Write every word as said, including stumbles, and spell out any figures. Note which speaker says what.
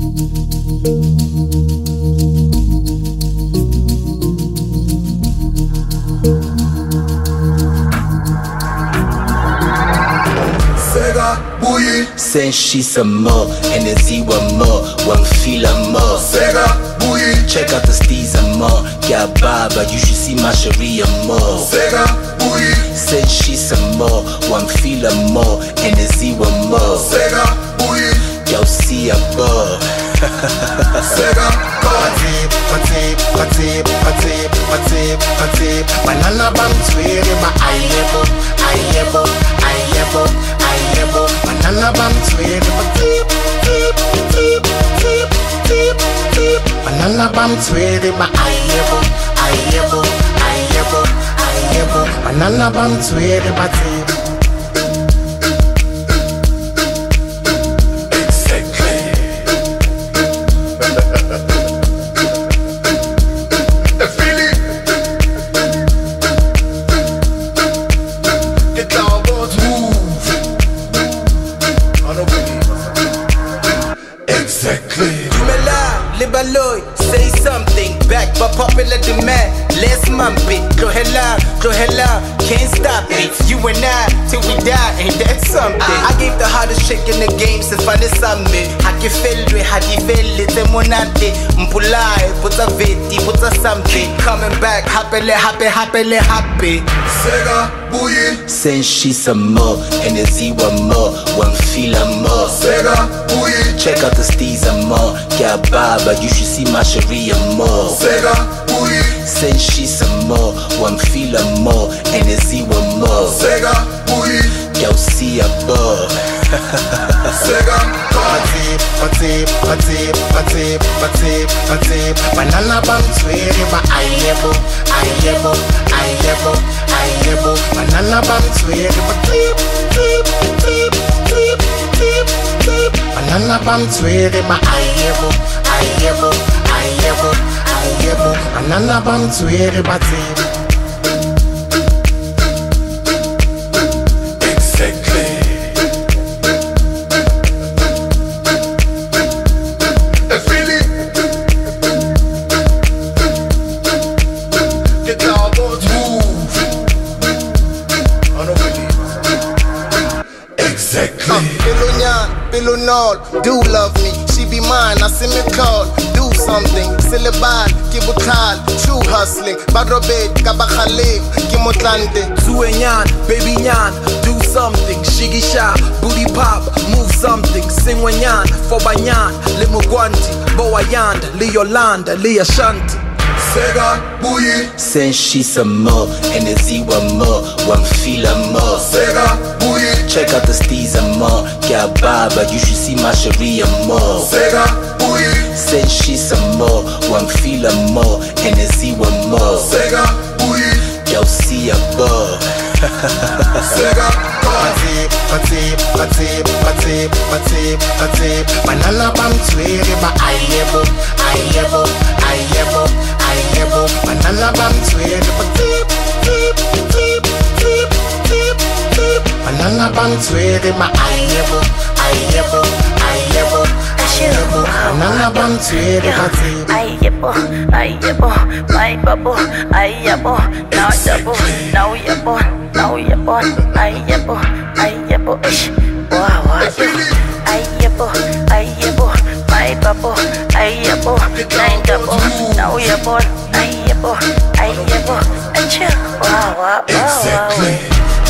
Speaker 1: Sen she some more, energy one more, one feel more.
Speaker 2: Sega, booey.
Speaker 1: Check out the steez and more. Yeah, baba, you should see my Sharia more.
Speaker 2: Sega, booey.
Speaker 1: Sen she some more, one feel more, energy one more.
Speaker 2: Sega, booey.
Speaker 1: Yo, see a ball.
Speaker 2: Sega,
Speaker 3: Patip, patip, patip, patip, patip, patip. Banana bam swear ma ayebo, ayebo, ayebo, ayebo. Banana bam swear patip, tip, tip, tip, tip, tip. Banana bam swear ma ayebo, ayebo, ayebo, ayebo. Banana bam swear patip.
Speaker 1: Say something, back by popular demand. Let's mump it, Clohella, Clohella, can't stop it. You and I, till we die, ain't that something? I, I gave the hardest trick in the game since Fanny Sambe. Haki felwe, haki feli, te monate. Mpulai, puta veti, puta something. Coming back, happily, happy, happily, happy.
Speaker 2: Sega, booey.
Speaker 1: Sen she some more, energy one more, one feel more.
Speaker 2: Sega, booey.
Speaker 1: Check out the steez and more. Yeah, baba, you should see my Sharia more.
Speaker 2: Sega, booey.
Speaker 1: Sen she some more, one feel more, energy one more.
Speaker 2: Sega, booey.
Speaker 1: Yo, see a ball.
Speaker 2: Sega,
Speaker 3: patip, patip, patip, patip, patip, patip. Banana bam swear ma ayebo, ayebo, ayebo, ayebo. Banana bam swear patip, tip, tip, tip, tip, tip. Banana bam swear ma ayebo, ayebo, ayebo, ayebo. Banana bam swear patip. Pilunol, do love me, she be mine, I see me call, do something, Silibad, Kibukal, true hustling, Badrobet, Kabakhalim, Kimotlante,
Speaker 4: Suenyan, baby nyan, do something, Shigisha, booty pop, move something, sing wenyan, Fobanyan, Limugwanti, Boayan, Leolanda, Lea Shanti.
Speaker 2: Sega, booey.
Speaker 1: Sen she some more, energy one more, one feel more.
Speaker 2: Sega, booey.
Speaker 1: Check out the steez and more. Yeah, baba, you should see my Sharia more.
Speaker 2: Sega, booey.
Speaker 1: Sen she some more, one feel more, energy one more.
Speaker 2: Sega, booey.
Speaker 1: Yo, see a ball.
Speaker 2: Sega,
Speaker 3: patip, patip, patip, patip, patip, patip. Banana bam swear ma ayebo, ayebo, ayebo, ayebo. Banana bam swear patip, tip, tip, tip, tip, tip. Banana bam swear ma ayebo, ayebo, ayebo, ayebo. Banana bam swear patip.
Speaker 5: Ayebo, ayebo, my bubble, ayebo. Now double, now you're born. Now you're born, ayebo, ayebo, ish, wow, wow, ayebo, ayebo, my bubble, ayebo, nine double, now you're born, ayebo, ayebo, ish, wow, wow, wow, wow.